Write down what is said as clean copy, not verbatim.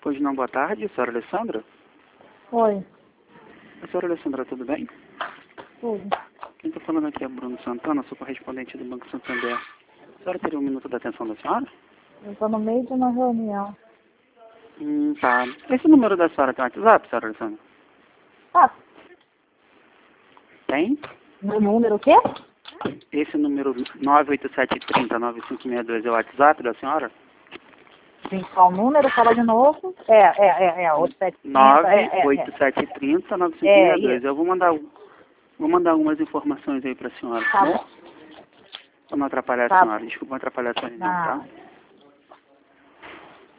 Pois não, boa tarde, senhora Alessandra. Oi. A senhora Alessandra, tudo bem? Tudo. Quem está falando aqui é Bruno Santana, sou correspondente do Banco Santander. A senhora teria um minuto da atenção da senhora? Eu estou no meio de uma reunião. Tá. Esse número da senhora tem WhatsApp, senhora Alessandra? Ah, Tem? meu número o quê? Esse número 98730-9562 é o WhatsApp da senhora? Tem qual número? Fala de novo. 98730-9562. Isso. Eu vou mandar algumas informações aí para a senhora. Tá bom. Para não atrapalhar a Tá senhora. Desculpa não atrapalhar a senhora, não, tá? Não.